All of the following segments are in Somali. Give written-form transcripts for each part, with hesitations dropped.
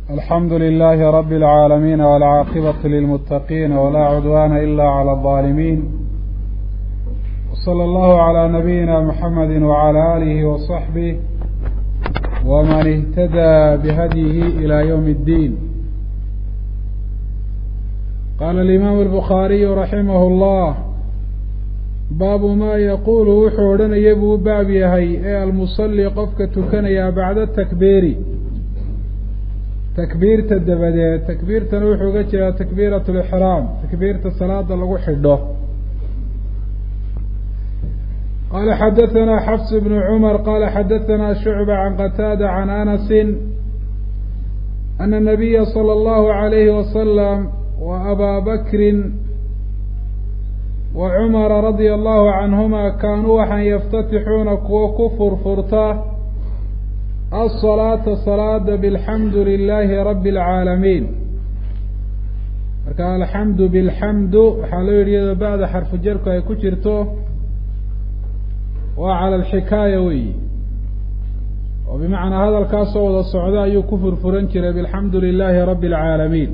الحمد لله رب العالمين والعاقبة للمتقين ولا عدوان إلا على الظالمين، وصلى الله على نبينا محمد وعلى آله وصحبه ومن اهتدى بهديه إلى يوم الدين. قال الإمام البخاري رحمه الله: باب ما يقول وحورنا يبو باب يهي المصلي قفك تكنيا بعد التكبير تكبير الدبدة تكبير تنوح وجهها تكبيرة الإحرام تكبيرة الصلاة لغو حده. قال حدثنا حفص بن عمر قال حدثنا شعبة عن قتادة عن أنس أن النبي صلى الله عليه وسلم وأبا بكر وعمر رضي الله عنهما كانوا وحن يفتتحون كفر فرطاه الصلاة بالحمد لله رب العالمين. قال الحمد بالحمد حلو يريد بعد حرف جرك أي كجرته وعلى الحكاية وي، وبمعنى هذا الكاس والصعداء يكفر فرنكر بالحمد لله رب العالمين.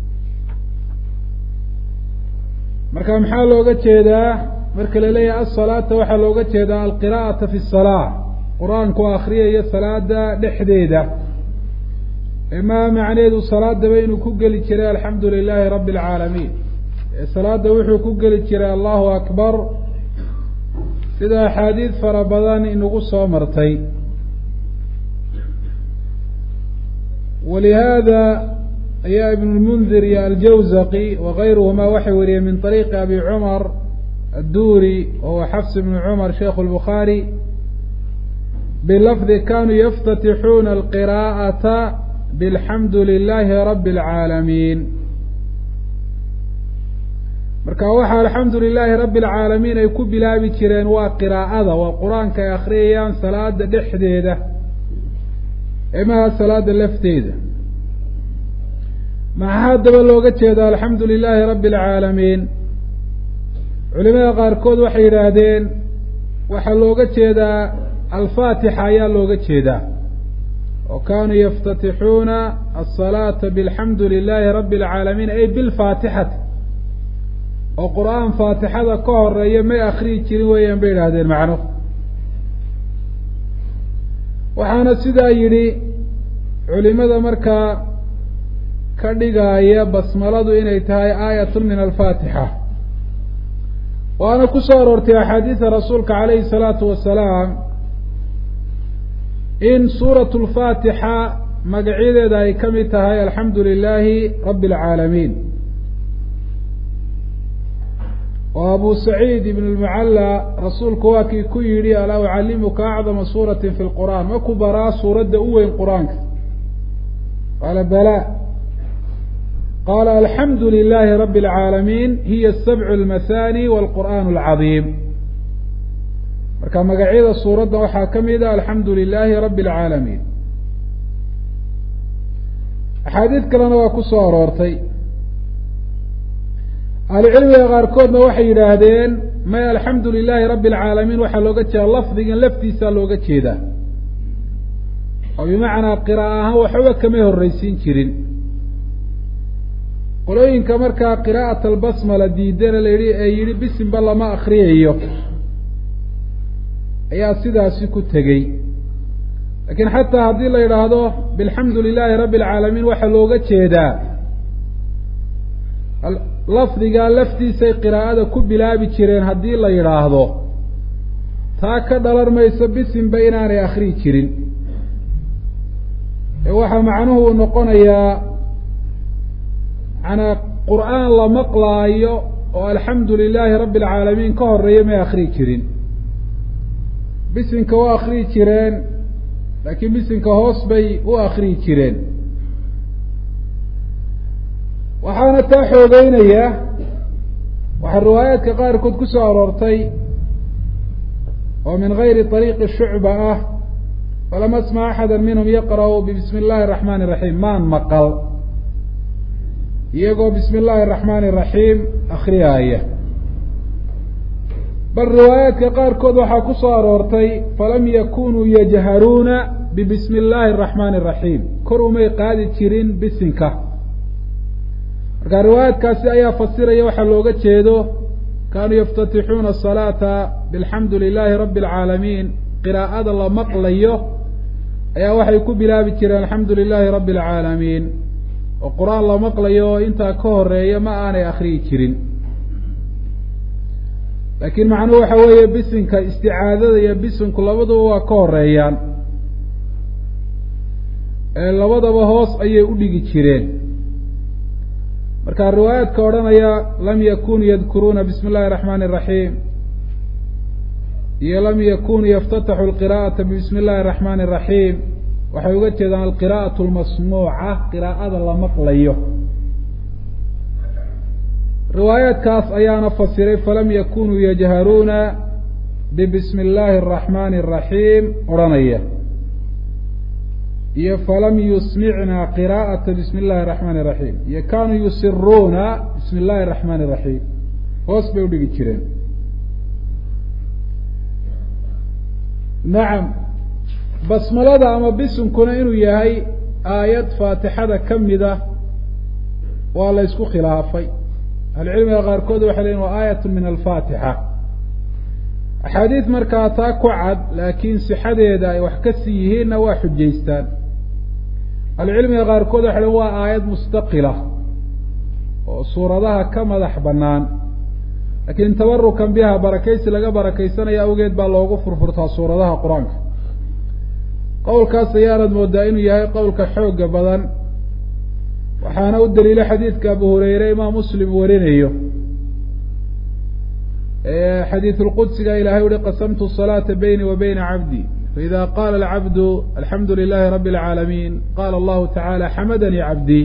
مركا محال لوغا جيدا مركا لليه الصلاة وحا لوغا جيدا القراءة في الصلاة قرآن كو أخرية صلاة دحديدة إما معنى الصلاة بين كوكل جرى الحمد لله رب العالمين. الصلاة وحو كوكل جرى الله أكبر سيدا حديث فربضان إنه قصة مرتين. ولهذا يا ابن المنذر يا الجوزقي وغيرهما وحوري من طريق أبي عمر الدوري وهو حفص بن عمر شيخ البخاري بلفظ كانوا يفتتحون القراءة بالحمد لله رب العالمين. marka waxa alxamdulillahi rabbil alamin ay ku bilaabi jireen waa qiraa'ada waa quraanka ay akhriyaan salaada dhexdeeda ama salaada lafteeda. ma hadaba looga jeedo alxamdulillahi rabbil alamin, culimada qaar kood waxay yiraahdeen waxa looga jeedaa الفاتحة يا لوغا جيدا وكانوا يفتتحون الصلاة بالحمد لله رب العالمين أي بالفاتحة وقرآن فاتحة كهر ما أخري جيرين ويان بين هذا المعنى. وحانا سيدا يري علماء مركا كدغايا بسملadu inay tahay aayatun min al-Fatiha. وأنا كسر ارتي حديث رسولك عليه الصلاة والسلام إن سورة الفاتحة مقعدة داي كمتها الحمد لله رب العالمين. وأبو سعيد بن المعلى رسول كواكي كيري ألا أعلمك أعظم سورة في القرآن وكبرى سورة دؤوة القرآن؟ قال بلى. قال الحمد لله رب العالمين هي السبع المثاني والقرآن العظيم. marka magacyada suurada waxa kamida alxamdu lillahi rabbil alamin. xadiid kalena waa ku soo aroortay cilmiga qaar koodna waxay yiraahdeen ma alxamdu lillahi rabbil alamin waxa looga jeedaa lafdigan laftiisa looga jeedaa oo bimaana qiraa'aha waxa kama horeysiin jirin. qolooyinka marka qiraa'at albasmala diidana leeyahay bismillah lama akhriyayo ayaa sidaasi ku tagay. laakiin xataa hadii la yiraahdo bilhamdu lillahi rabbil alamin waxa looga jeedaa lafdiga laftiisa qiraa'ada ku bilaabi jireen hadii la yiraahdo taa ka dhalarmayso bisin baynaanay akhri jirin. waxa macnuhu noqonayaa ana qur'aan la maqlaayo oo alhamdu lillahi rabbil alamin ka horeeyay ma akhri jirin. bisinka waa akhri jireen laakiin bisinka hoos bay u akhri jireen. waxaana taa xoogeynaya waxa riwaayadka qaar kood ku soo aroortay oo min geyri طريق الشعبة فلم أسمع أحدا منهم يقرأ بسم الله الرحمن الرحيم maan maqal iyagoo بسم الله الرحمن الرحيم akhriyaaya. بل روايات كقار كود وحا كسو أرورتي فلم يكونوا يجهرون ببسم الله الرحمن الرحيم kor umay qaadi jirin bisinka marka riwaayadkaasi ayaa fasiraya waxaa looga jeedo kaanuu yaftatixuuna asalaata bilxamdu lilaahi rabbi alcaalamiin qiraa'ada la maqlayo ayaa waxay ku bilaabi jireen alxamdu lilaahi rabbi alcaalamiin oo qur-aan la maqlayo oo intaa ka horeeya ma aanay akriyi jirin laakiin macnuhu waxa weeye bisinka isticaadada iyo bisinku labaduba waa ka horeeyaan labadaba hoos ayay u dhigi jireen marka riwaayaadka odhanaya lam yakunuu yadkuruuna bismi illahi araxmaani araxiim iyo lam yakunuu yaftataxu alqira'ata bismi illahi araxmaani araxiim waxay uga jeedaan alqira'atu almasmuuca qiraa'ada la maqlayo riwaayaadkaas ayaana fasiray falam yakunuu yajharuuna bibismi illaahi araxmaani araxiim odhanaya iyo falam yusmicna qiraa'ata bismi illahi araxmaani araxiim iyo kaanuu yusiruuna bismi illahi araxmaani araxiim hoos bay udhigi jireen nacam basmalada ama bisinkuna inuu yahay aayad faatixada ka mida waa la ysku khilaafay ahlucilmiga qaarkood waxay leyiin waa aayat min alfaatixa axaadiid markaa taa ku cad laakiin sixadeeda ay wax ka sii yihiinna waa xujaystaan ahlucilmiga qaarkood waxay lein waa aayad mustaqila oo suuradaha ka madax bannaan laakiin tabarukan biha barakaysi laga barakaysanaya awgeed baa loogu furfurtaa suuradaha qur-aanka qowlkaas ayaanad moodaa inuu yahay qowlka xooga badan waxaana u daliilay xadiidka abu hureyre imaam muslim warinayo xadiiث اlqudsiga ilahay uhi qasamtu الصalaaةa bayni wa bayna cabdii faإida qala اlcabdu alxamdu lilahi rabi اlcaalamiin qala allahu tacalى xamadanii cabdii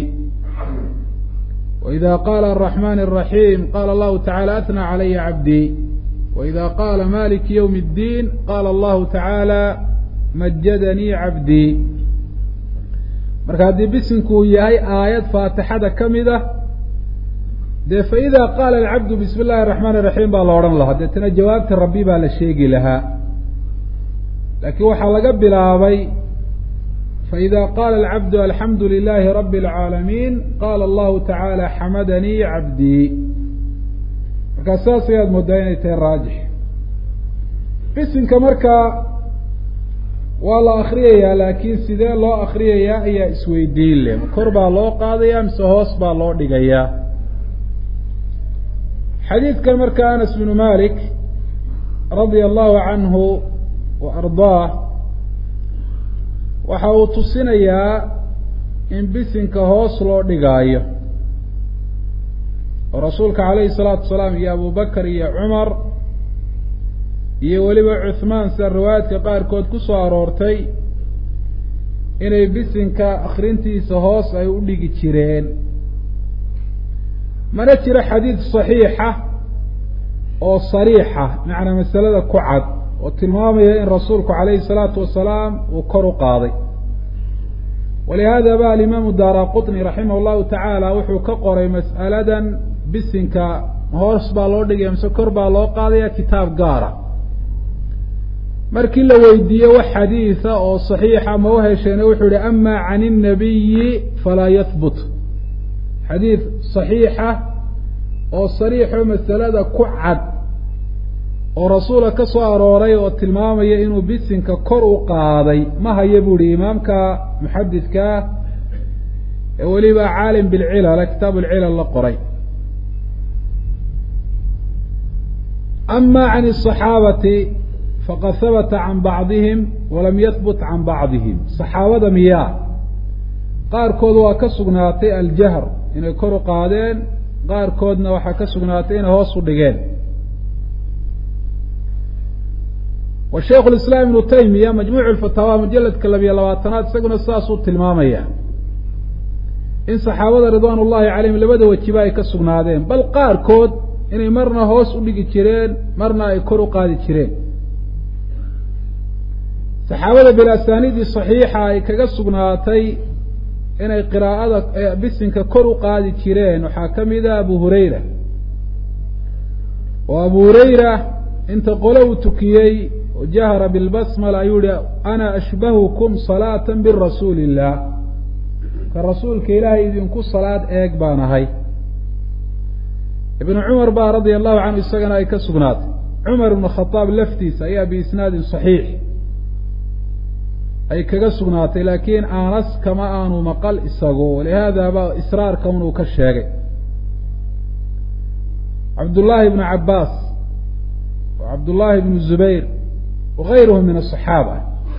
وإida qala الرaحman الرaحيم qala allahu tacalى atnى calaya cabdii وإida qala maliki ywm الdin qala allahu tacalى majadanii cabdii marka haddii bisinku uu yahay aayad faatixada ka mid ah dee faإida qaala alcabdu bismi اllahi الرaحman الرaحيم baa la odhan lahaa deetana jawaabta rabbi baa la sheegi lahaa laakiin waxaa laga bilaabay faإida qaala alcabdu alxamdu lilahi rabi اlcaalamiin qala allahu tacalى xamadanii cabdii markaa saas ayaad moodaa inay tahay raajix bisinka markaa waa la akriyayaa laakiin sidee loo akriyayaa ayaa isweydiin leh kor baa loo qaadaya mise hoos baa loo dhigayaa xadiidkan marka anas bnu malik radia allahu canhu wa ardaah waxa uu tusinayaa in bisinka hoos loo dhigaayo oo rasuulka calayhi الsalaatu wasalaam iyo abu bakr iyo cumar iyo weliba cuhmaan sida riwaayaadka qaarkood ku soo aroortay inay bisinka akrintiisa hoos ay u dhigi jireen mana jiro xadiid صaxiixa oo sariixa macnaa masalada ku cad oo tilmaamaya in rasuulku calayhi الsalaatu wasalaam uu kor u qaaday walihada ba alimaamu daara qطni raximah اllahu tacaala wuxuu ka qoray mas'aladan bisinka hoos baa loo dhigaya mise kor baa loo qaadaya kitaab gaara markii la weydiiye wax xadiida oo صaxiixa ma u hesheene wuxuu yihi ama can الnabiyi falaa yahbut xadiid صaxiixa oo sariixo masalada ku cad oo rasuula ka soo arooray oo tilmaamaya inuu bisinka kor u qaaday ma haya bu ihi imaamka muxadidkaa ee weliba caalim bilcilal kitaab اlcilal la qoray ama can الصaxaabati faqad habata can bacdihim walam yahbut can bacdihim صaxaabada miyaa qaarkood waa ka sugnaatay aljahr inay kor u qaadeen qaarkoodna waxaa ka sugnaatay inay hoos u dhigeen wa shaykhu lislaam ibnu taymiya majmuuc lfataawa mujaladka 22 isaguna saasuu tilmaamaya in saxaabada ridwaan ullahi calayhim labada wajiba ay ka sugnaadeen bal qaarkood inay marna hoos u dhigi jireen marna ay kor u qaadi jireen saxaabada bilasaniidii صaxiixa ay kaga sugnaatay inay qiraa'ada bisinka kor u qaadi jireen waxaa ka mid a abu hurayra oo abu hurayra inta qole uu tukiyey jahra bilbasmala ayuu yihi ana ashbahukum salaata birasuuli illah كرسول كإلهي إذن كل صلاة إقبانا هاي ابن عمر با رضي الله عنه السجن أي كسبنات عمر بن الخطاب لفتي سيأ بإسناد صحيح أي كسبنات لكن آنس كما آنو مقال إساقو ولهذا با إسرار كونه كالشاقي عبد الله بن عباس وعبد الله بن الزبير وغيرهم من الصحابة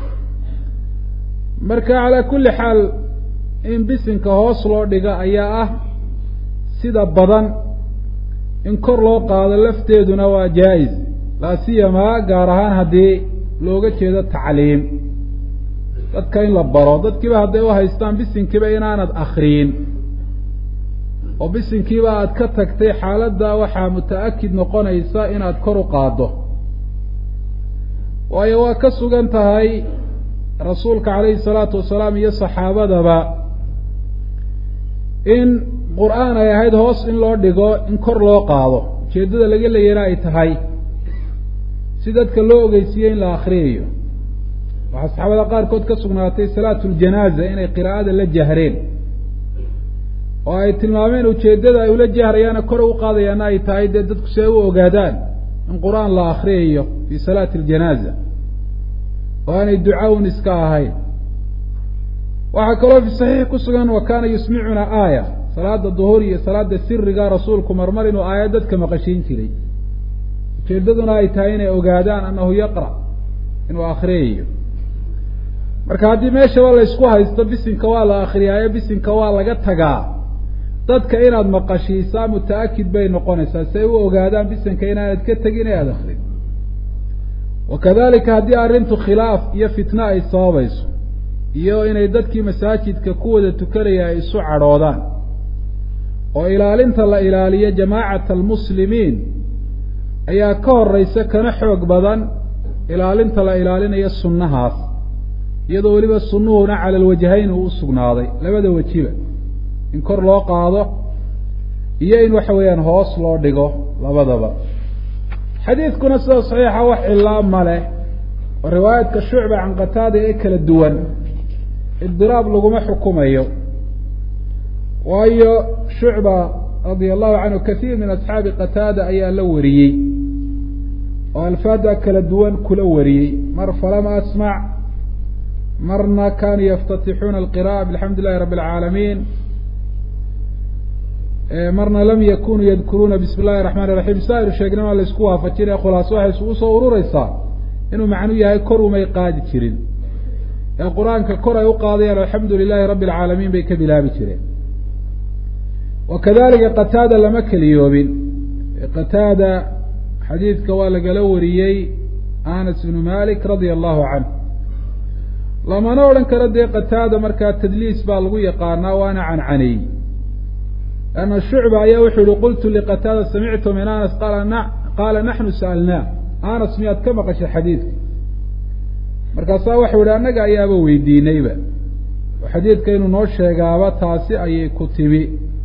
مركا على كل حال إن بسنك هوصلو دقاء أياه سيدا بدن إن كور لو قاد لفتيدنا waa جائز لا سيما gaar ahaan hadii looga jeedo tacliim dadka in la baro dadkiiba haday u haystaan bisinkiiba inaanad akhriin oo bisinkiiba aad ka tagtay xaaladda waxa mutaakid noqonaysa inaad kor u qaado waayo waa ka sugan tahay rasuulka kaleey salaatu wasalaam iyo saxaabadaba in qur'aan ay ahayd hoos in loo dhigo in kor loo qaado jeedada laga leeyahay ay tahay si dadka loo ogeysiiyay in la akhriyo waxa saxaabada qaar kood ka sugnaatay salaatul janaaza inay qiraa'ada la jahreen oo ay tilmaameen ujeedada ay ula jahrayaan kor u qaadayaan ay tahay dadku si ay u ogaadaan in qur'aan la akhriyo fi salaatil janaaza oo ay ducaawun iska ahayn waxa kaloo fi saxiix ku sugan wa kaana yusmicuna aaya salaada duhur iyo salaada sirriga rasuulku marmar inuu aayad dadka maqashin jiray jeedaduna ay tahay inay ogaadaan annahu yaqra inuu akhriyo marka haddii meesha waa la isku haysto bisinka waa la akhriyaayo bisinka waa laga tagaa dadka inaad maqashiisaa mutaakid bay noqonaysaa si ay u ogaadaan bisinka inaanad ka tagin ee aad akhrin wakadalika haddii arrintu khilaaf iyo fitna ay sababayso iyo inay dadkii masaajidka ku wada tukanaya ay isu cadhoodaan oo ilaalinta la ilaaliyo jamaacata almuslimiin ayaa ka horeysa kana xoog badan ilaalinta la ilaalinayo sunnahaas iyadoo weliba sunnuhuna cala alwajhayn uu sugnaaday labada wajiba in kor loo qaado iyo in waxa weeyaan hoos loo dhigo labadaba xadiidkuna sida saxiixa wax ilaa male oo riwaayadka shucba can qataada ee kala duwan idiraab laguma xukumayo waayo shucba radia allahu canhu kathiir min asxaabi qataada ayaa la wariyey oo alfaada kala duwan kula wariyey mar falama asmac marna kaanuu yaftatixuuna alqira'a bilxamdi lilahi rabbi alcaalamiin marna lam yakunuu yadkuruuna bismi illahi raxmaan iraxiim saairu sheegnama la isku waafajinaya khulaaso waxay isugu soo urureysaa inuu macnuu yahay kor umay qaadi jirin ee qur-aanka kor ay u qaadayaan alxamdu lilahi rabbi alcaalamiin bay ka bilaabi jireen wakadalika qataada lama keliyoobin qataada xadiidka waa lagala wariyey anas ibnu malik radia allahu canhu lamana odhan karo dee qataada markaa tadliis baa lagu yaqaanaa waana cancaney ana shucba ayaa wuxuu yihi qultu liqataada samictu min anas qaala naxnu sa'alnaa anas miyaad ka maqashay xadiidka markaasaa waxau yihi annaga ayaaba weydiinayba oo xadiidka inuu noo sheegaaba taasi ayay ku tibi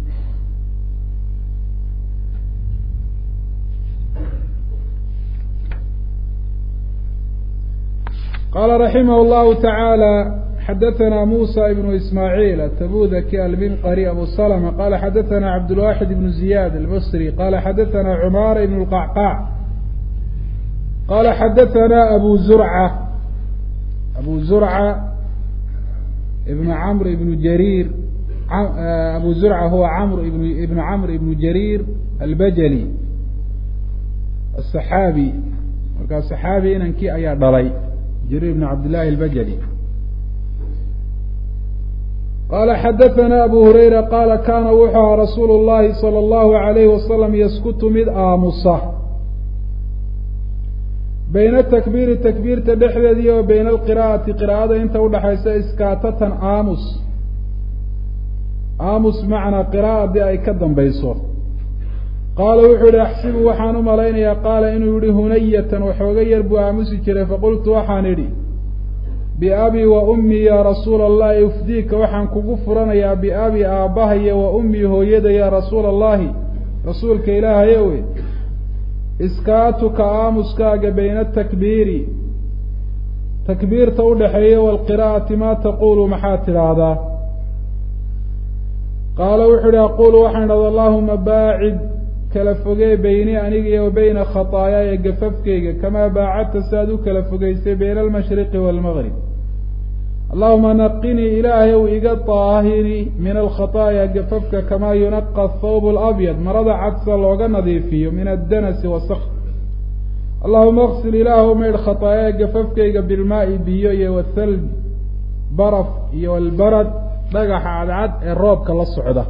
قال رحمه الله تعالى حدثنا موسى بن إسماعيل التبوذكي المنقري أبو سلمة قال حدثنا عبد الواحد بن زياد البصري قال حدثنا عمار بن القعقاع قال حدثنا أبو زرعة ابن عمرو بن جرير أبو زرعة هو ابن عمرو بن جرير البجلي الصحابي وكان صحابي إنكي أيا ضلي جرير بن عبد الله البجلي قال حدثنا أبو هريرة قال كان وحى رسول الله صلى الله عليه وسلم يسكت مذ آمصة بين التكبير تدحذي وبين القراءة قراءة انت ودحيس إسكاتة آمس معنى قراءة دي أي كدن بيصور قال وحول أحسب وحان ملينيا قال إنه يري هنية وحوغير بآمس كري فقلت وحان يري بأبي وأمي يا رسول الله يفديك وحان كغفرنا يا بأبي آباهي وأمي هو يد يا رسول الله رسولك إله يوي إسكاتك آمسك بين التكبير تكبير تودحي والقراءة ما تقول محاتر هذا qaala wuxuu ihi aqulu waxaan idhahda allahuma baacid kala fogee beynii aniga wa beyna khataayaaya gafafkayga kamaa baacadta si aad u kala fogeysay bayna almashriqi waalmaqrib allahuma naqinii ilaahay ow iga daahiri min alkhataaya gafafka kamaa yunaqa athawb alabyad marada cadsa looga nadiifiyo min addanasi wasakh allahuma aksil ilaahw maydh khataayaya gafafkayga bilmaa'i biyo iyo wathalj baraf iyo albarad dhagaxa cadcad ee roobka la socda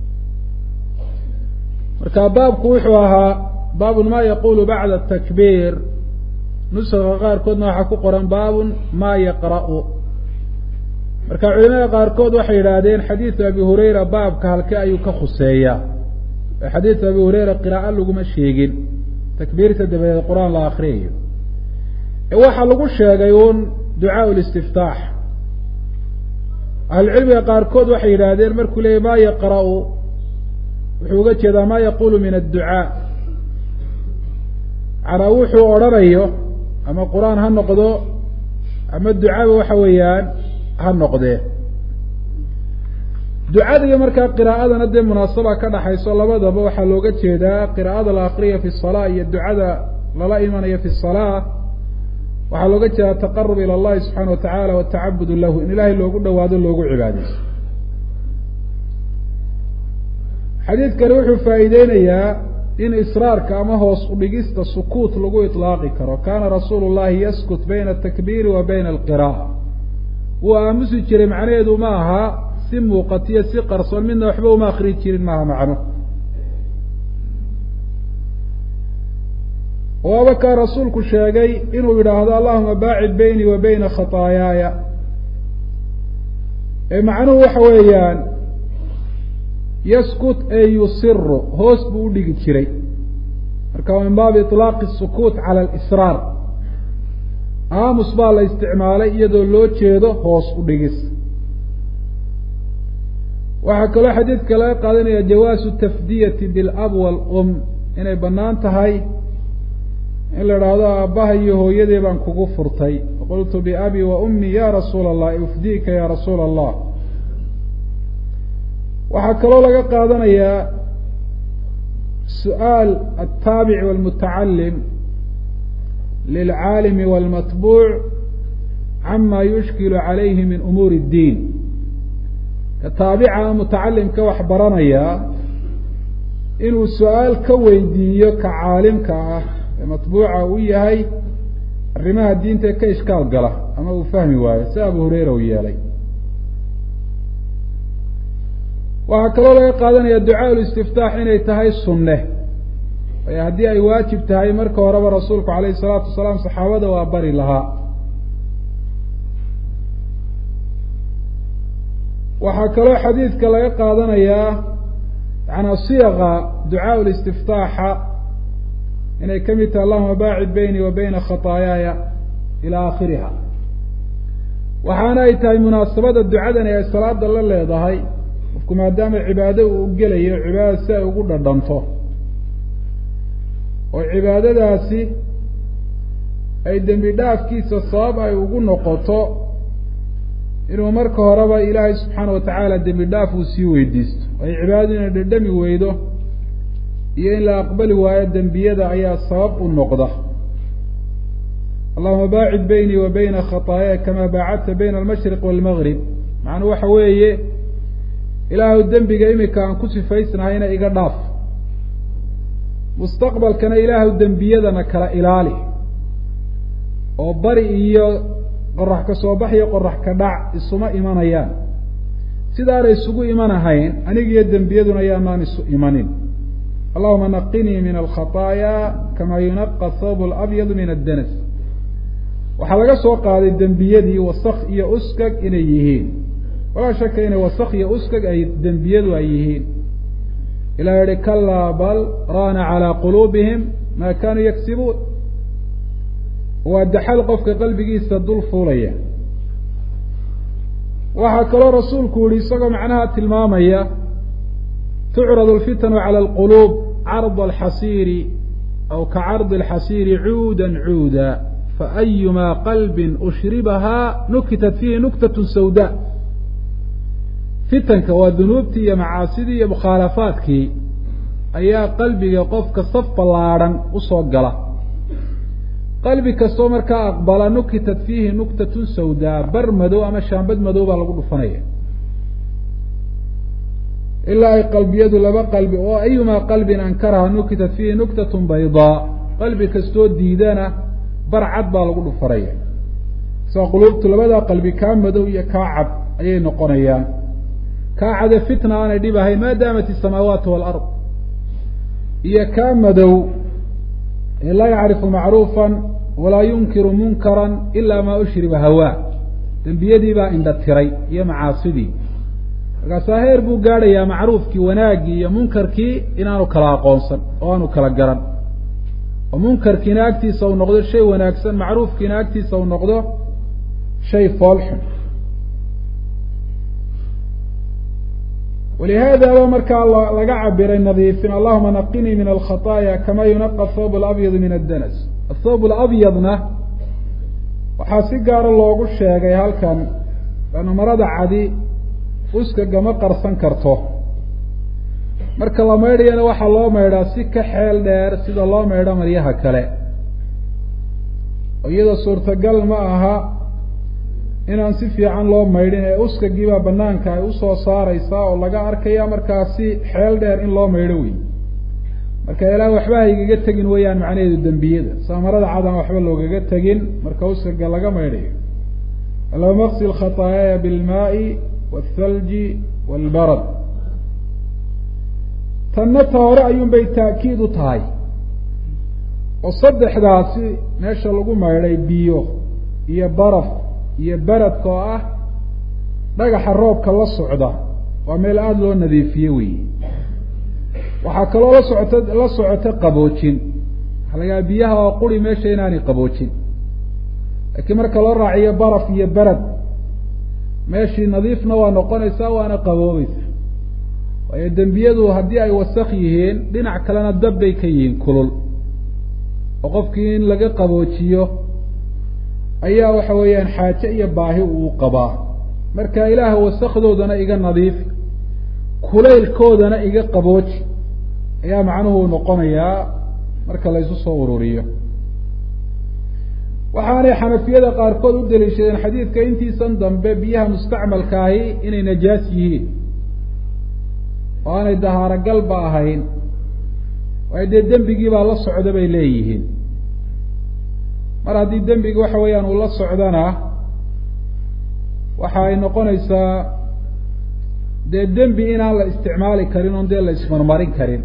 marka baabku wuxuu ahaa baabun ma yaqulu bacda atakbiir nusaga qaarkoodna waxaa ku qoran baabun ma yaqra'u marka culimada qaarkood waxay yidhaahdeen xadiidu abi hurayra baabka halke ayuu ka khuseeyaa xadiidu abi hurayra qiraa'o laguma sheegin takbiirta dabadeed qur-aan la akriyayo waxaa lagu sheegay uun ducaa listiftaax ahlucilmiga qaarkood waxay yidhaahdeen markuu leeyay ma yaqra'u wuxuu uga jeedaa ma yaqulu min adducaa macnaa wuxuu odhanayo ama qur-aan ha noqdo ama ducaba waxa weeyaan ha noqdee ducada iyo markaa qiraa'adana dee munaasaba ka dhaxayso labadaba waxaa looga jeedaa qiraa'ada la akriya fi salaa iyo ducada lala imanayo fi salaa waxaa looga jeedaa taqarub ila allahi subxaana watacaala watacabud lahu in ilaahay loogu dhawaado loogu cibaadeyso xadiidkani wuxuu faa'iideynayaa in israarka ama hoos udhigista sukuut lagu iطlaaqi karo kaana rasuulu llahi yaskut bayna atakbiiri wa bayna alqira'a wuu aamusi jiray macnaheedu ma aha si muuqatiyo si qarsoon midna waxba uma akri jirin maaha macno waaba kaa rasuulku sheegay inuu yidhaahdo allahuma baacid beynii wa beyna khataayaaya ee macnuhu waxa weeyaan yaskut ee yusiru hoos buu u dhigi jiray marka min baabi iطlaaqi الsukuut cala alisraar aamus baa la isticmaalay iyadoo loo jeedo hoos u dhigis waxaa kaloo xadiidka laga qaadanaya jawaasu tafdiyati bilab wاlum inay bannaan tahay in la idhaahdo aabbaha iyo hooyadee baan kugu furtay qultu biabi wa ummi ya rasuula allah ufdiika ya rasuula allah waxaa kaloo laga qaadanayaa su'aal altaabic walmutacalim lilcaalimi walmatbuuc cama yushkilu calayhi min umuuri اddiin ka taabica mutacalimka wax baranayaa inuu su-aal ka weydiiyo ka caalimka ah ee matbuuca u yahay arrimaha diinta ka ishkaal gala ama uu fahmi waayo si abu hureyra uu yeelay waxaa kaloo laga qaadanaya ducaa listiftaax inay tahay sunne waayo haddii ay waajib tahay marka horeba rasuulku calayhi salaatu wasalaam saxaabada waa bari lahaa waxaa kaloo xadiidka laga qaadanayaa yanaa siyaqa ducaa listiftaaxa inay ka mid tahay allahuma baacid beynii wa beyna khataayaaya ilaa aakhiriha waxaana ay tahay munaasabada ducadani ay salaada la leedahay qofku maadaama cibaado uu gelayo cibaadada si ay ugu dhadhanto oo cibaadadaasi ay dembi dhaafkiisa sabab ay ugu noqoto inuu marka horeba ilaahay subxaana watacaala dembi dhaaf uu sii weydiisto ay cibaadadu inay dhadhami weydo iyo in la aqbali waayo dembiyada ayaa sabab u noqda allahuma baacid beynii wa beyna khataaya kamaa baacadta bayna almashriq waalmaqrib macnuu waxa weeye ilaahu dembiga imika aan ku sifaysnahayna iga dhaaf mustaqbalkana ilaahu dembiyadana kala ilaali oo bari iyo qorax ka soo bax iyo qorax ka dhac isuma imanayaan sidaanay isugu imanahayn anigiyo dembiyaduna yaanaan isu imanin allahuma naqinii min alkhataaya kamaa yunaqa athawb alabyad min addanas waxaa laga soo qaaday dembiyadii wasak iyo uskag inay yihiin walaa shaka inay wasak iyo uskag ay dembiyadu ay yihiin ilah yihi kalaa bal raana calaa quluubihim maa kaanuu yagsibuun waa daxal qofka qalbigiisa dul fuulaya waxaa kaloo rasuulku yihi isagoo macnaha tilmaamaya tucrad alfitanu cala alquluub carda alxasiiri aw ka cardi alxasiiri cuuda cuuda faayumaa qalbin ushribahaa nukitat fiihi nuktat sawda fitanka waa dunuubtii iyo macaasidii iyo mukhaalafaadkii ayaa qalbiga qofka saf ballaadhan usoo gala qalbi kastoo markaa aqbala nukitat fiihi nuktatun sawdaa bar madow ama shaambad madow baa lagu dhufanaya ilaa ay qalbiyadu laba qalbi oo ayumaa qalbin ankaraha nukitat fiihi nuktatun baydaa qalbi kastoo diidana bar cad baa lagu dhufanaya soo quluubtu labadaa qalbi kaa madow iyo kaa cad ayay noqonayaan kaa cade fitna aanay dhib ahayn maa daamat isamaawaatu waalard iyo kaa madow ee laa yacrifu macruufan walaa yunkiru munkaran ilaa maa ushriba hawaa dembiyadii baa indha tiray iyo macaasidii markaasaa heer buu gaadhayaa macruufkii wanaaggii iyo munkarkii inaanu kala aqoonsan oo aanu kala garan oo munkarkiina agtiisa uu noqdo shay wanaagsan macruufkiina agtiisa uu noqdo shay foolxun ولهذا ba markaa laga cabiray nadiifin allahuma naqinii min alkhaطاaya kama yunaqa athawb اlabyad min addanas athawb اlabyadna waxaa si gaaro loogu sheegay halkan lana marada cadi uska gama qarsan karto marka la maydhayana waxaa loo maydhaa si ka xeel dheer sida loo maydho maryaha kale iyadoo suurtagal ma aha inaan si fiican loo maydhin ee uskagiibaa banaanka ay usoo saareysaa oo laga arkaya markaa si xeel dheer in loo maydho wey marka ilaa waxba haygaga tegin weeyaan macnaheedu dembiyada saamarada cadaan waxba loogaga tegin marka uskaga laga maydhayo allahuma qsil khataayaaya bilmaai waalthalji waalbarad tanna ta hore ayuunbay taakiid u tahay oo saddexdaasi meesha lagu maydhay biyo iyo baraf iyo beradka oo ah dhagaxa roobka la socda waa meel aada loo nadiifiye wey waxaa kaloo la socota qaboojin waxaa lagaa biyaha oo quri meesha inaanay qaboojin laakiin marka loo raaciyo baraf iyo berad meeshii nadiifna waa noqonaysaa waana qaboobaysa waayo dembiyadu haddii ay wasak yihiin dhinac kalena dab bay ka yihiin kulul oo qofkii in laga qaboojiyo ayaa waxa weeyaan xaaje iyo baahi uu qabaa marka ilaah wasakdoodana iga nadiifi kulaylkoodana iga qabooji ayaa macnuhu noqonayaa marka la isu soo ururiyo waxaanay xanafiyada qaarkood u daliishadeen xadiidka intiisan dambe biyaha mustacmalkaahi inay najaas yihiin oo aanay dahaaragalba ahayn waayo dee dembigii baa la socda bay leeyihiin mar haddii dembigi waxa weeyaan uu la socdana waxa ay noqonaysaa dee dembi inaan la isticmaali karin oon dee la ismarmarin karin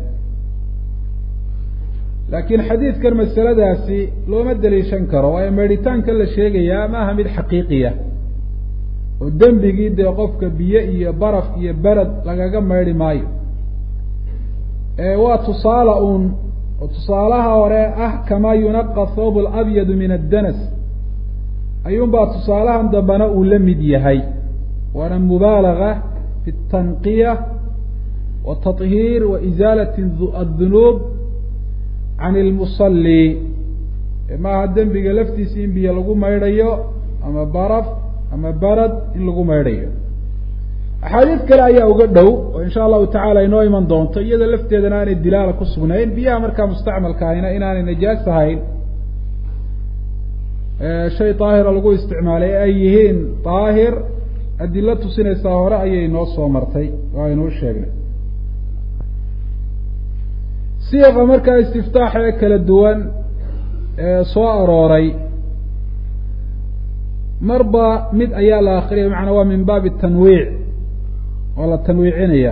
laakiin xadiidkan masaladaasi looma daliishan karo waayo meedhitaanka la sheegayaa ma aha mid xaqiiqiya oo dembigii dee qofka biyo iyo baraf iyo berad lagaga maydhi maayo waa tusaale uun oo tusaalaha hore ah kamaa yunaqa thawb alabyadu min addanas ayuunbaa tusaalahan dambena uu la mid yahay waana mubaalaga fi tanqiya wa taطhiir wa isaalati adunuub can ilmusalli maaha dembiga laftiisa in biyo lagu maydhayo ama baraf ama barad in lagu maydhayo axaadiis kale ayaa uga dhow oo insha allahu tacala inoo iman doonto iyada lafteedana aanay dilaala ku sugnayn biyaha markaa mustacmalka ahina inaanay najaas ahayn shay daahira lagu isticmaalay ay yihiin daahir adilo tusinaysaa hore ayay inoo soo martay oo aynuu sheegnay siiqa markaa istiftaaxa ee kala duwan ee soo arooray marba mid ayaa la akriyay macnaa waa min baabi tanwiic waa la tanwiicinaya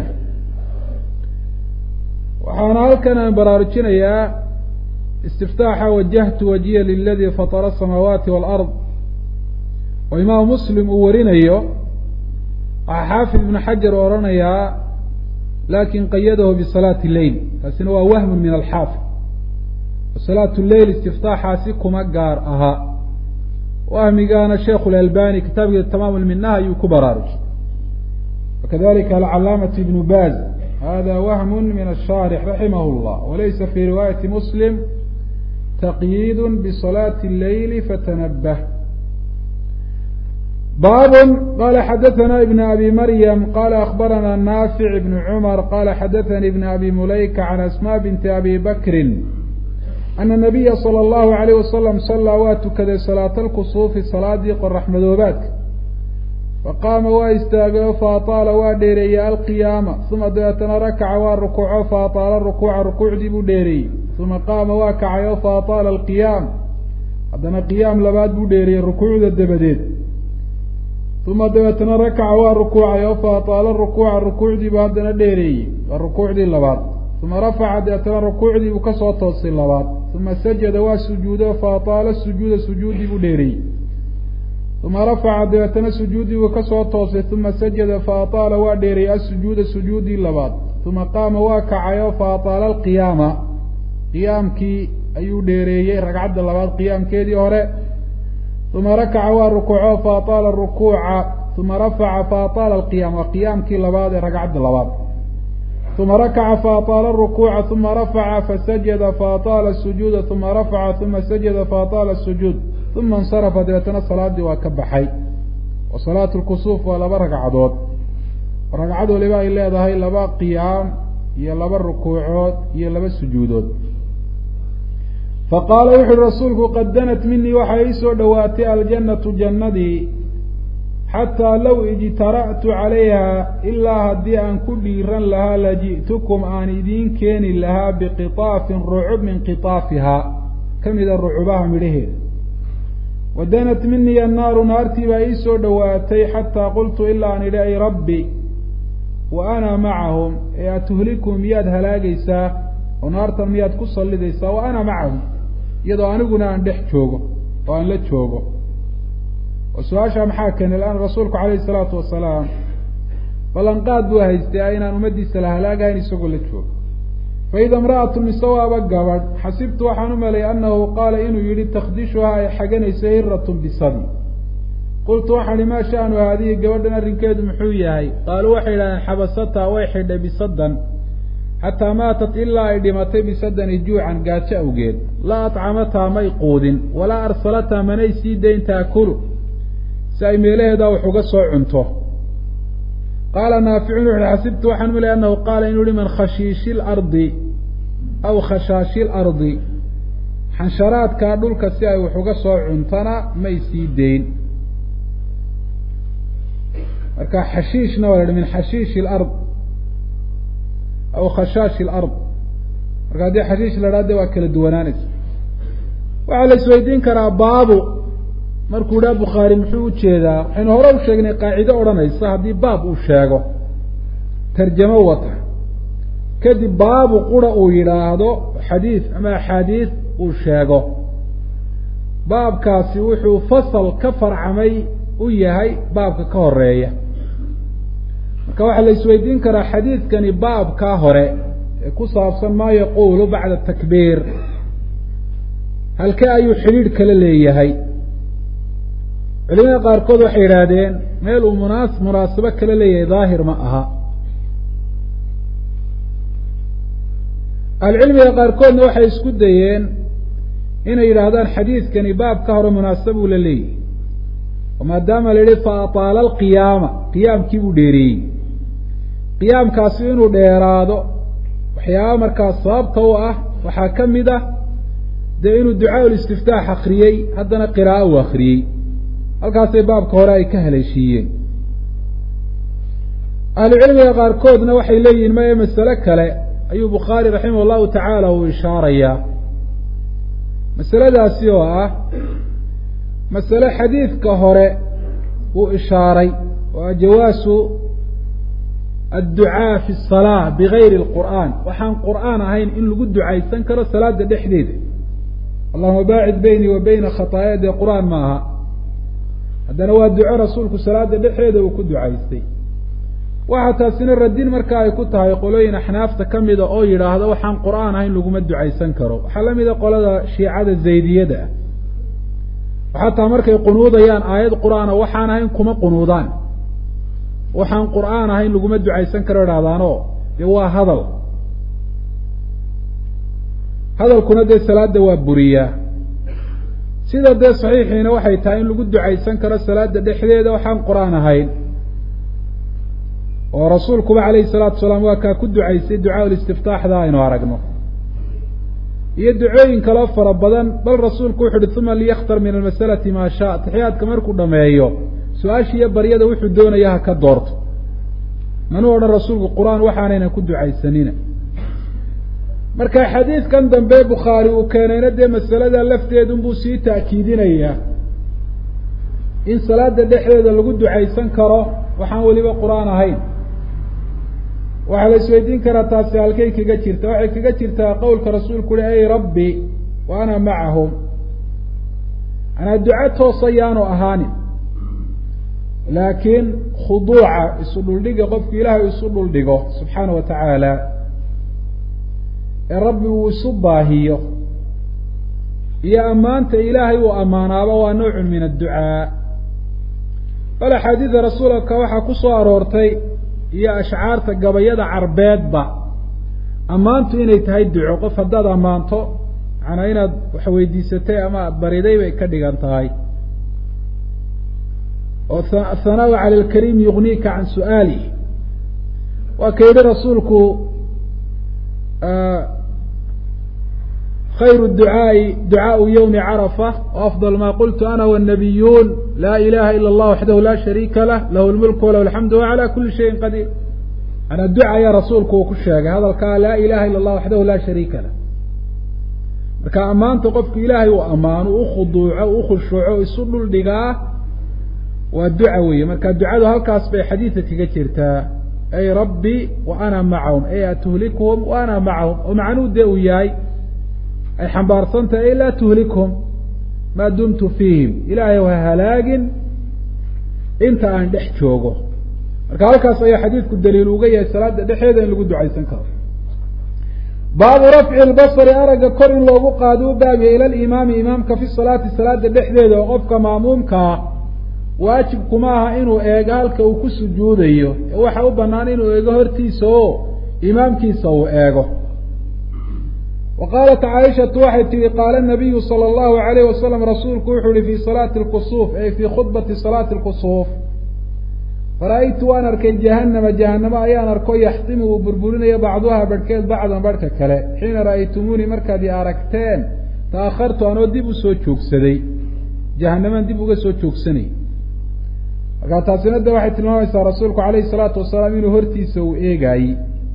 waxaana halkan aan baraarujinayaa istiftaaxa wajahtu wajhiya liladii fatara asamaawaati waalard oo imaamu muslim uu warinayo waxaa xaafid ibnu xajar odhanayaa lakin qayadahu bisalaati lleil taasina waa wahmun min alxaafid salaat lleil istiftaaxaasi kuma gaar aha wahmigaana sheikhu lalbani kitaabkiisa tamaam lminaha ayuu ku baraarujay wakadalika alcalaamatu ibnu baz hada wahmu min ashaarix raximah llah walaysa fi riwaayati muslim taqyiid bisalaati lleili fatanabah bab qala xadaثna ibn abi maryam qala akhbarana naafic ibn cmar qala xadaثani ibn abi mulayka can asma binti abi bakri ana nabiya salى اllahu عalayh wasalam salaa waa tukaday salaata alkusuufi salaadii qorax madoobaadka faqaama waa istaagay o faataala waa dheereeyey alqiyaama uma dabeetana rakaca waa rukuuco faataala rukuuca rukuucdii buu dheereeyey uma qaama waa kacay o faataala alqiyaam haddana qiyaam labaad buu dheereeyey rukuucda dabadeed uma dabeetana rakaca waa rukuucay o faataala rukuuca rukuucdiibuu haddana dheereeyey waa rukuucdii labaad uma rafaca dabeetana rukuucdii buu kasoo toosay labaad uma sajada waa sujuuday o faataala sujuuda sujuuddii buu dheereeyey uma rafaca dabeetana sujuuddii buu kasoo toosay uma sajada faataala waa dheereeyey asujuuda sujuuddii labaad uma qaama waa kacay o faataala alqiyaama qiyaamkii ayuu dheereeyey ragcadda labaad qiyaamkeedii hore uma rakaca waa rukuuco faataala rukuuca uma rafaca faataala alqiyaam waa qiyaamkii labaad ee ragcadda labaad uma rakaca faataala rukuuca uma rafaca fasajada faataala sujuuda uma rafaca uma sajada faataala sujuud uma insarafa dabeetana salaadii waa ka baxay wa salaatu lkusuuf waa laba ragcadood ragcad waliba ay leedahay laba qiyaam iyo laba rukuucood iyo laba sujuudood faqaala wuxu uhi rasuulku qad danat minii waxaa ii soo dhowaatay aljannatu jannadii xataa low ijtara'tu calayha ilaa haddii aan ku dhiiran lahaa laji'tukum aan idiin keeni lahaa biqitaafin rucub min qitaafihaa ka mida rucubaha midhaheeda wadanat minii annaaru naartii baa ii soo dhowaatay xataa qultu ilaa aan idhi ay rabbi wa ana macahum ee atuhlikum miyaad halaagaysaa oo naartan miyaad ku sallidaysaa wa ana macahum iyadoo aniguna aan dhex joogo oo aan la joogo oo su-aashaa maxaa keenay lan rasuulku calayhi isalaatu wasalaam ballanqaad buu haystay inaan ummaddiisa la halaagahayn isagoo la joogo faida imra'atu mise waaba gabadh xasibtu waxaan u malay annahu qaala inuu yihi takdishuhaa ay xaganayso hiratun bisabi qultu waxaan ihi maa sha'nu haadihi gabadhan arrinkeedu muxuu yahay qaaluu waxay idhahdeen xabasataa way xidhay bisadan xataa maatat ilaa ay dhimatay bisadani juucan gaajo awgeed laa atcamataa may quudin walaa arsalataa manay sii dayn taakulu si ay meelaheedaa wax uga soo cunto qaala naaficun wuxuuhi xasibtu waxaan u malay annahu qaala inuu yihi man khashiishi lardi aw khashaashi lardi xansharaadkaa dhulka si ay wax uga soo cuntana may sii dayn marka xashiishna waa la hi min xashiishi lard aw khashaashi lard marka haddii xashiish la dhahde waa kala duwanaanaysa waxaa la isweydiin karaa baabu markuu idhaha bukhaari muxuu ujeedaa waxaynu hore u sheegnay qaacido odhanaysa haddii baab uu sheego tarjamo wata kadib baabu qura uu yidhaahdo xadiid ama axaadiis uu sheego baabkaasi wuxuu fasal ka farcamay u yahay baabka ka horeeya marka waxaa la isweydiin karaa xadiidkani baabkaa hore ee ku saabsan maa yaquulu bacda takbiir halkee ayuu xidhiidh kala leeyahay culimada qaarkood waxay yidhaahdeen meel uu munaasabo kala leeyahay daahir ma aha ahlucilmiga qaarkoodna waxay isku dayeen inay yidhaahdaan xadiidkani baabka hore munaasabuu la leeyahay oo maadaama la yihi fa ataala alqiyaama qiyaamkii buu dheereeyey qiyaamkaasi inuu dheeraado waxyaaba markaas sababta u ah waxaa ka mid ah dee inuu ducaa ulistiftaax akriyey haddana qiraa'o uu akriyey halkaasay baabka hore ay ka haleeshiiyeen ahlucilmiga qaarkoodna waxay leeyihiin maya masale kale ayuu bukhaari raximah allahu tacaala uu ishaarayaa masaladaasi oo ah masale xadiidka hore uu ishaaray waa jawaasu adducaa fi salaa bigayri lqur'aan waxaan qur'aan ahayn in lagu ducaysan karo salaada dhexdeeda allahuma baacid beynii wa beyna khataaya dee qur'aan ma aha haddana waa duco rasuulku salaada dhexdeeda uu ku ducaystay waxaa taasina radin marka ay ku tahay qolooyin axnaafta ka mida oo yidhaahda waxaan qur'aan ahayn laguma ducaysan karo waxaa la mida qolada shiicada zaydiyada ah xataa markay qunuudayaan aayad qur'aana waxaan ahayn kuma qunuudaan waxaan qur'aan ahayn laguma ducaysan karo idhahdaanoo dee waa hadalkuna dee salaada waa buriyaa sida dee saxiixiina waxay tahay in lagu ducaysan karo salaada dhexdeeda waxaan qur-aan ahayn oo rasuulkuba calayhi salaatu wasalaam waa kaa ku ducaysay ducaa ulistiftaaxda aynu aragno iyo ducooyin kaloo fara badan bal rasuulku wuxu uhi uma liyakhtar min almasalati maa shaa taxiyaadka markuu dhameeyo su-aasha iyo baryada wuxuu doonaya ha ka doorto manuu odhan rasuulku qur-aan waxaanayna ku ducaysanina marka xadiidkan dambe bukhaari uu keenayna dee masalada lafteedunbuu sii ta'kiidinayaa in salaada dhexdeeda lagu ducaysan karo waxaan weliba qur-aan ahayn waxaa la isweydiin karaa taasi halkay kaga jirta waxay kaga jirtaa qowlka rasuulku uhi ay rabbi wa ana macahum anaa duco toosa yaanu ahaanin laakiin khuduuca isu dhuldhiga qofki ilaahay isu dhuldhigo subxaana wa tacaala ee rabbi uu isu baahiyo iyo ammaanta ilaahay uu ammaanaaba waa nawcun min adducaa bal axaadiida rasuulka waxaa ku soo aroortay iyo ashcaarta gabayada carbeedba ammaantu inay tahay duco qof haddaad ammaanto macnaa inaad wax weydiisatay ama aada bariday bay ka dhigan tahay oo athanaau cala alkariim yugniika can su'aalih waa ka yidhi rasuulku khayru ducaa'i ducaau yawmi carafa waafdal maa qultu ana wannabiyuun laa ilaha ila allah waxdahu laa shariika lah lahu lmulku walahu alxamdu wacala kuli shayin qadiir manaa duca ayaa rasuulku uu ku sheegay hadalkaa laa ilaha ila allah waxdahu laa shariika lah marka ammaanta qofku ilaahay uu ammaano u khuduuco u khushuuco isu dhuldhigaa waa duca weeye marka ducadu halkaas bay xadiidka kaga jirtaa ay rabbi wa ana macahum ay atuhlikuhum wa ana macahum oo macnuu dee uu yahay ay xambaarsantahay ay laa tuhlikhum maa dumtu fiihim ilaahay ha halaagin inta aan dhex joogo marka halkaas ayaa xadiidku daliil uga yahay salaada dhexeeda in lagu ducaysan karo baabu rafci lbasari aragga kor in loogu qaado u baabiya ila alimaami imaamka fi salaati salaada dhexdeeda oo qofka ma'muumkaa waajibkuma aha inuu eego halka uu ku sujuudayo ee waxa u bannaan inuu eego hortiisa oo imaamkiisa uu eego wa qaalat caaishatu waxay tihi qaala nabiyu sala allahu alayhi wasalam rasuulku wuxuu uhi fii salaati lkusuuf ay fii khudbati salaati lkusuuf fara-aytu waan arkay jahannama jahanamo ayaan arko yaxtimu uu burburinayo bacduha barhkeed bacdan barhka kale xiina ra'aytumuunii markaad i aragteen ta'akhartu anoo dib usoo joogsaday jahanamaan dib uga soo joogsanay markaa taasina de waxay tilmaamaysaa rasuulku calayhi salaatu wasalaam inuu hortiisa uu eegaayey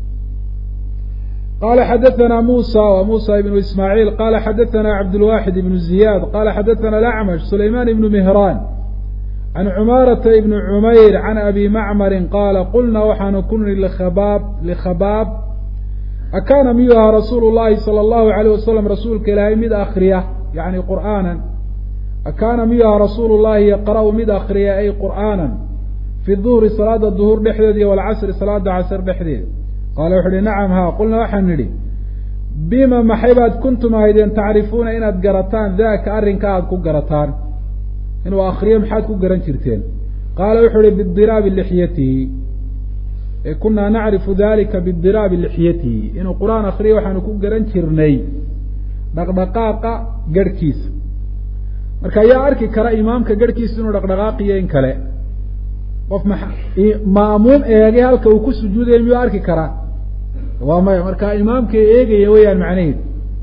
qala xadaثna musa w musa ibnu ismaaعiil qala xadaثna cabdالwaxid ibnu ziyad qala xadaثna acmash sulayman ibnu mihraan can cumaarata ibni cumayr can abi macmari qaala qulna waxaanu ku niri likhabaab akaana miyuu ahaa rasuulu llahi salى اllahu alayh wasalam rasuulka ilaahay mid akriya yani qur'aana akaana miyuu ahaa rasuulu llahi yaqra'u mid akriya ay qur'aana fi duhri salaada duhur dhexdeeda iyo walcasri salaada casr dhexdeeda qaala wuxu uhi nacam haa qulna waxaan nidhi bima maxay baad kuntum ahaydeen tacrifuuna inaad garataan daaka arrinka aada ku garataan inuu akriyo maxaad ku garan jirteen qaala wuxuu uhi bidiraabi lixyatihi ee kunaa nacrifu dalika bidiraabi lixyatihi inuu qur-aan akriyo waxaanu ku garan jirnay dhaqdhaqaaqa garhkiisa marka yaa arki kara imaamka garhkiisa inuu dhaqdhaqaaqiyo in kale qof ma'muum eegay halka uu ku sujuudayo miyuu arki karaa waa maya marka imaamka eegaya weyaan macnaheedu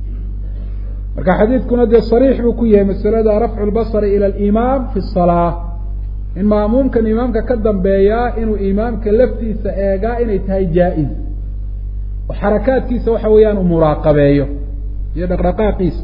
marka xadiidkuna dee sariix buu ku yahay masalada rafcu lbasari ila alimaam fi salaa in ma'muumkan imaamka ka dambeeyaa inuu imaamka laftiisa eegaa inay tahay jaa-iz oo xarakaadkiisa waxa weeyaan uu muraaqabeeyo iyo dhaqdhaqaaqiisa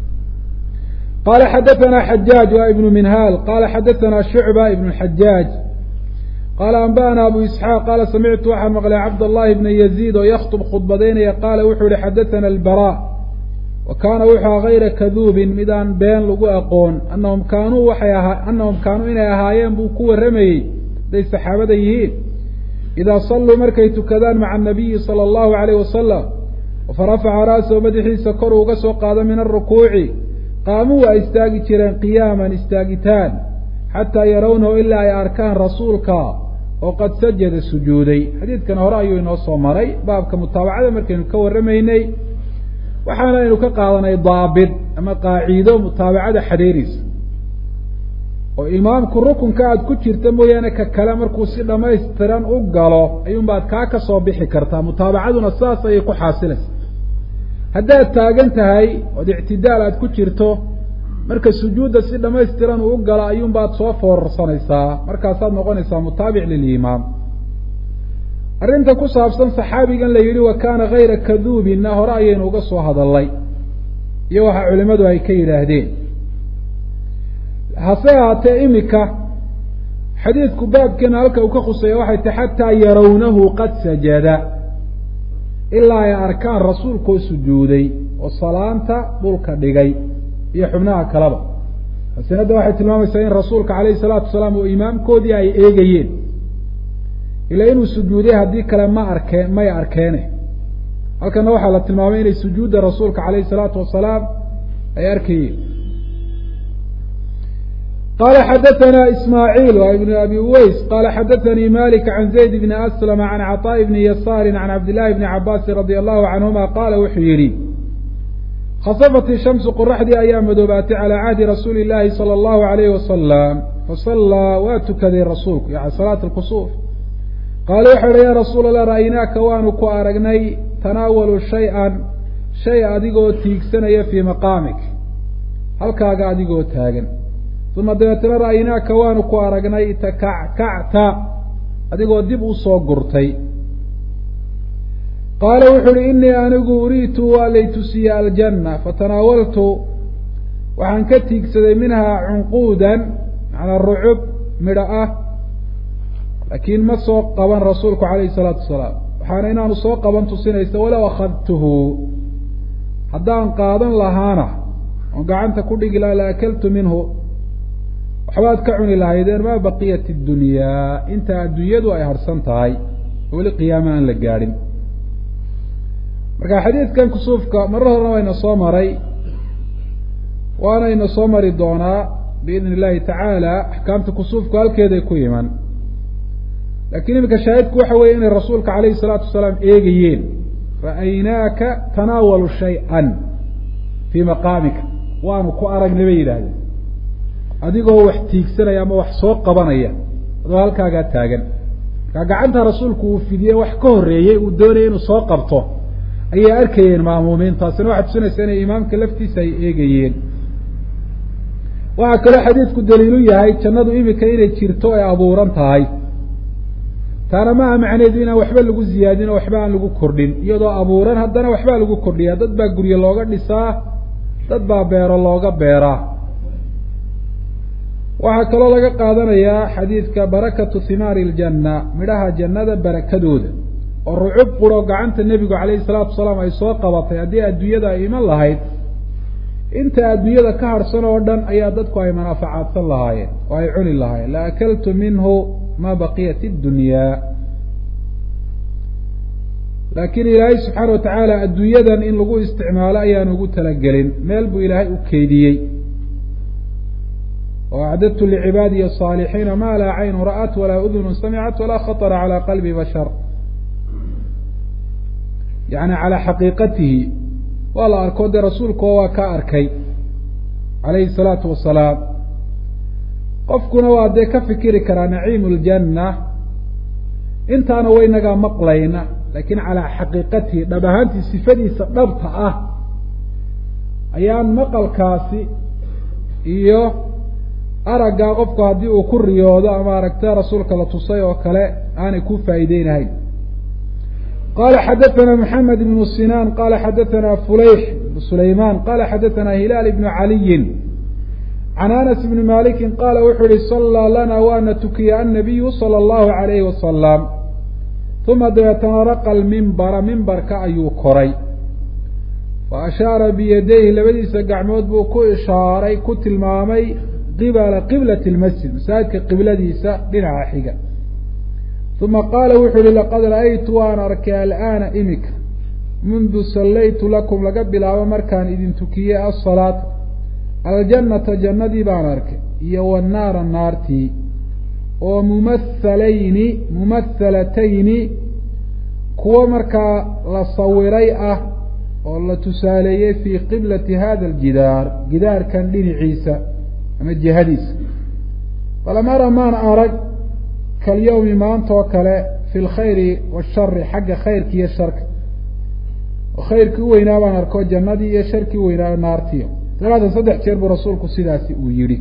qala xadaثna xajaaj wa ibnu minhaal qala xadaثna shucba ibn xajaaj qaala anba'ana abu isxaaq qaala samictu waxaan maqlay cabdاllahi bna yaziid oo yakhtub khudbadaynaya qaala wuxuu yihi xadaثana albara wa kaana wuxuu gayra kaduubin midaan been lagu aqoon anahum kaanuu inay ahaayeen buu ku warramayey hadday saxaabada yihiin idaa salluu markay tukadaan maca anabiyi salى اllahu alayh wasalam farafaca ra'sahu madaxiisa kor uga soo qaado min arukuuci qaamuu waa istaagi jireen qiyaaman istaagitaan xataa yarawnahu ilaa ay arkaan rasuulka oo qad sajada sujuuday xadiidkan hore ayuu inoo soo maray baabka mutaabacada markaynu ka warramaynay waxaana aynu ka qaadanay daabit ama qaaciido mutaabacada xadeeraysa oo imaamku rukunka aad ku jirta mooyaane ka kale markuu si dhamaystiran u galo ayuunbaad kaa ka soo bixi kartaa mutaabacaduna saas ayay ku xaasilaysa haddaad taagan tahay ood ictidaal aad ku jirto marka sujuudda si dhamaystiran uu u galo ayuunbaad soo foorarsanaysaa markaasaad noqonaysaa mutaabic lilimaam arrinta ku saabsan saxaabigan la yidhi wa kaana hayra kaduubinna hore ayaynu uga soo hadalnay iyo waxa culimmadu ay ka yidhaahdeen hase ahaatee imika xadiidku baabkeena halka uu ka khuseeya waxay tahay xataa yarawnahu qad sajada ilaa ay arkaan rasuulkoo sujuuday oo salaanta dhulka dhigay iyo xubnaha kaleba asinadda waxay tilmaamaysaa in rasuulka calayhi salaatu wasalaam oo imaamkoodii ay eegayeen ilaa inuu sujuuday haddii kale may arkeene halkana waxaa la tilmaamay inay sujuudda rasuulka calayhi salaatu wasalaam ay arkayeen qala xadaثna ismaaعiil wa ibn abi uways qala xadaثanii malik can zayd bni aslama can caطaaء bni yasaari can cabdillahi bni cabaasi radi allahu canhuma qaala wuxuu yihi khasafat ishamsu qoraxdii ayaa madoobaatay calaa cahdi rasuuli llaahi sala allahu alayhi wasalam fasallaa waa tukaday rasuulku yani salaat alkusuuf qaala wuxuu yihi ya rasuul allah ra'aynaaka waanu ku aragnay tanaawalu shay-an shay adigoo tiigsanaya fii maqaamik halkaaga adigoo taagan uma dabeetana ra'aynaaka waanu ku aragnay takackacta adigoo dib u soo gurtay qaala wuxu uhi inii anigu uriitu waa laytusiya aljanna fatanaawaltu waxaan ka tiigsaday minhaa cunquudan macnaa rucub midho ah laakiin ma soo qaban rasuulku calayhi salaatu wasalaam waxaana inaanu soo qaban tusinaysa walow akhadtuhu haddaan qaadan lahaana oon gacanta ku dhigi lahaa la akaltu minhu waxbaad ka cuni lahaydeen maa baqiyat اdunyaa inta adduunyadu ay harhsan tahay weli qiyaama aan la gaadhin marka xadiidkan kusuufka marar horena wayna soo maray waanayna soo mari doonaa biidn illahi tacaala axkaamta kusuufku halkeeday ku iman laakiin iminka shaahidku waxa weeye inay rasuulka calayhi salaatu wasalaam eegayeen ra'aynaaka tanaawalu shay-an fii maqaamika waanu ku aragnay bay yidhaahdeen adigoo wax tiigsanaya ama wax soo qabanaya adoo halkaagaa taagan markaa gacanta rasuulku uu fidiyey wax ka horreeyey uu doonayay inuu soo qabto ayay arkayeen maamuumiin taasina waxay tusinaysaa inay imaamka laftiisa ay eegayeen waxaa kaloo xadiidku daliilu yahay jannadu imika inay jirto ay abuuran tahay taana maaha macneedu inaan waxba lagu ziyaadin oo waxba aan lagu kordhin iyadoo abuuran haddana waxbaa lagu kordhiyaa dad baa guryo looga dhisaa dad baa beero looga beeraa waxaa kaloo laga qaadanayaa xadiidka barakatu himaari iljanna midhaha jannada barakadooda oo rucub quro gacanta nebigu calayhi salaatu wasalaam ay soo qabatay haddii adduunyada ay iman lahayd inta adduunyada ka harhsan oo dhan ayaa dadku ay manaafacaadsan lahaayeen oo ay cuni lahaayeen la akaltu minhu maa baqiyat اddunyaa laakiin ilaahay subxaana watacaala adduunyadan in lagu isticmaalo ayaan ugu talagelin meel buu ilaahay u keydiyey وأعددت لعباadي الصالحيiن mا laa عayن rأت وlaa أذن سمعت وlaa خطر عalى qلبi بشhر yaعnي عalى xaqiiqatihi waa la arko dee rasuulkoo waa ka arkay عalayhi الصلاaةu وaسaلاam qofkuna waa dee ka fikiri karaa نaciim الجنة intaana waynagaa maqlayna lakin عalى xaqiiqatihi dhab ahaantii sifadiisa dhabta ah ayaan maqalkaasi iyo araggaa qofku haddii uu ku riyoodo ama aragta rasuulka la tusay oo kale aanay ku faa'iideynahayn qala xadaثna mحamed بن sinاn qala xadaثna fulayx بن sulayman qala xadaثna hilaal بن عaliyi can anas بn maliki qaala wuxuu yihi صalىa lana waana tukiya الnabiyu salى الlahu عalayhi wasalam uma dabeetana raqa lmimbara mimbarka ayuu koray faashaara biyadayhi labadiisa gacmood buu ku ishaaray ku tilmaamay qibala qiblati اlmasjid masaajidka qibladiisa dhinaca xiga uma qaala wuxuu yihi laqad ra'aytu waan arkay al'aana imika mundu sallaytu lakum laga bilaabo markaan idin tukiyey asalaata aljannata jannadii baan arkay iyo wannaara naartii oo mumathalatayni kuwo markaa la sawiray ah oo la tusaaleeyey fii qiblati hada aljidaar gidaarkan dhinaciisa ama jihadiisa falam ara maan arag kalyawmi maanta oo kale fi lkhayri washari xagga khayrki iyo sharka oo khayrkii u weynaa baan arko jannadii iyo sharkii u weynaa naartiyo talaatan 3 jeer buu rasuulku sidaasi uu yidhi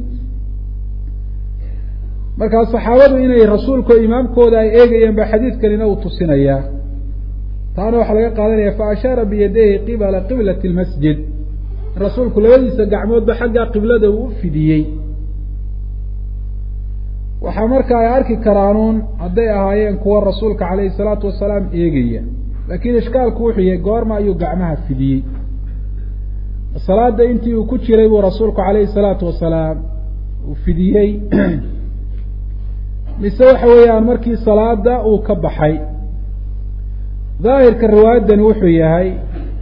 markaa saxaabadu inay rasuulka imaamkooda ay eegayeen ba xadiidkanina uu tusinayaa taana waxaa laga qaadanaya fa ashaara biyadayhi qibala qiblati lmasjid rasuulku labadiisa gacmoodba xagga qiblada uu u fidiyey waxaa marka ay arki karaanuun hadday ahaayeen kuwa rasuulka calayhi salaatu wasalaam eegaya laakiin ishkaalku wuxuu yahay goorma ayuu gacmaha fidiyey salaada intii uu ku jiray buu rasuulku calayhi salaatu wasalaam uu fidiyey mise waxa weeyaan markii salaada uu ka baxay daahirka riwaayaddani wuxuu yahay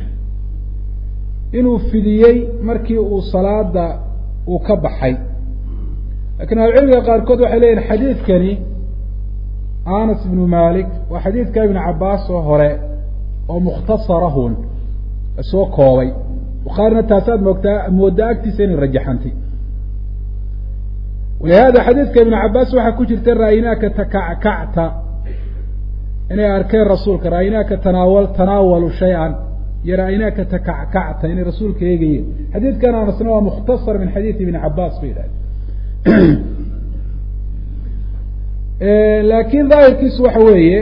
inuu fidiyey markii uu salaada uu ka baxay lakiin ahlucilmiga qaarkood waxay leeyihin xadiidkani anas ibnu malik waa xadiidka ibnu cabaas oo hore oo mukhtasarahun soo koobay bukhaarina taasaad moodaa agtiisa inay rajaxantay walihada xadiidka ibnu cabaas waxaa ku jirta ra'aynaaka takackacta inay arkeen rasuulka ra'aynaaka tanaawalu shay-an iyo ra'aynaaka takackacta inay rasuulka eegayeen xadiidkan anasna waa mukhtasar min xadiidi ibni cabaas bay yidhahdeen laakiin daahirkiisu waxa weeye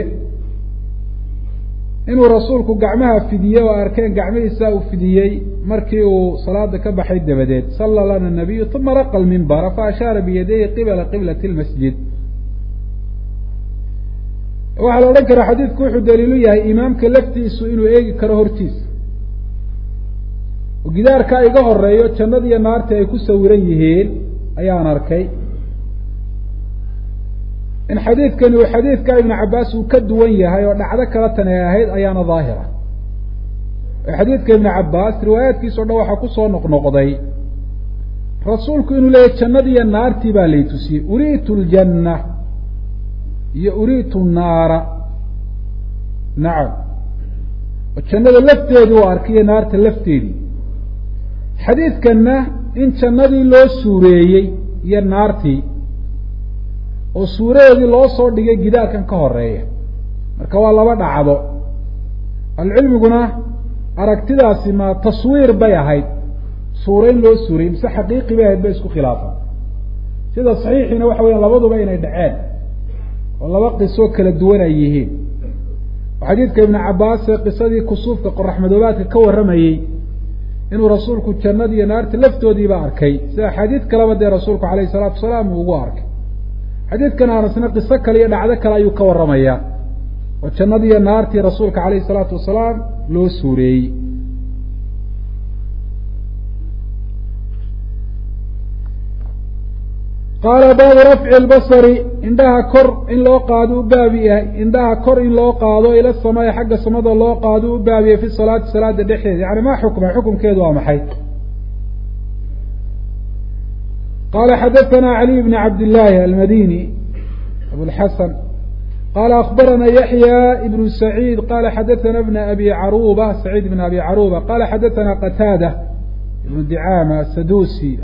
inuu rasuulku gacmaha fidiyey oo arkeen gacmihiisa uu fidiyey markii uu salaada ka baxay dabadeed salla lana nabiyu uma raqa lmimbara faashaara biyadayhi qibala qiblati lmasjid waxaa la odhan karaa xadiidku wuxuu daliilu yahay imaamka laftiisu inuu eegi karo hortiisa oo gidaarkaa iga horeeyo jannada iyo naarta ay ku sawiran yihiin ayaan arkay in xadiidkani uu xadiidka ibnu cabaas uu ka duwan yahay oo dhacdo kala tan ay ahayd ayaana daahira xadiidka ibnu cabaas riwaayaadkiisa o dhan waxaa kusoo noqnoqday rasuulku inuu leeyahy jannadii iyo naartii baa lay tusiyey uriitu ljanna iyo uriitu naara nacam oo jannada lafteedii uu arkay iyo naarta lafteedii xadiidkanna in jannadii loo suureeyey iyo naartii oo suuradeedii loo soo dhigay gidaarkan ka horeeya marka waa laba dhacdo alcilmiguna aragtidaasi ma taswiir bay ahayd suurayn loo suurayey mise xaqiiqi bay ahayd bay isku khilaafan sida saxiixiina waxa weya labaduba inay dhaceen oo laba qiso kala duwan ay yihiin oo xadiidka ibnu cabaas ee qisadii kusuufka qoraxmadoobaadka ka warramayey inuu rasuulku jannada iyo naarta laftoodiiba arkay sida xadiid kaleba dee rasuulku calayhi salaatu wasalaam uu ugu arkay xadiidkan anasna qiso kale iyo dhacdo kale ayuu ka warramayaa oo jannadii iyo naartii rasuulka calayhi salaatu wasalaam loo suureeyey qaala baabu rafci lbasari indhaha kor in loo qaado u baabi yahay indhaha kor in loo qaado ila samaa'i xagga samada loo qaado u baabiyay fi salaati salaada dhexdeeda yani maa xukma xukumkeedu waa maxay qala xadaثna عlي بن cabd الlahi almadini abوlxasan qala akbarana yaحyى بن سacيid qala xadaثna بn abi caruba سacيid بn abi caruba qala xadaثna qataadة بn dicama sadusi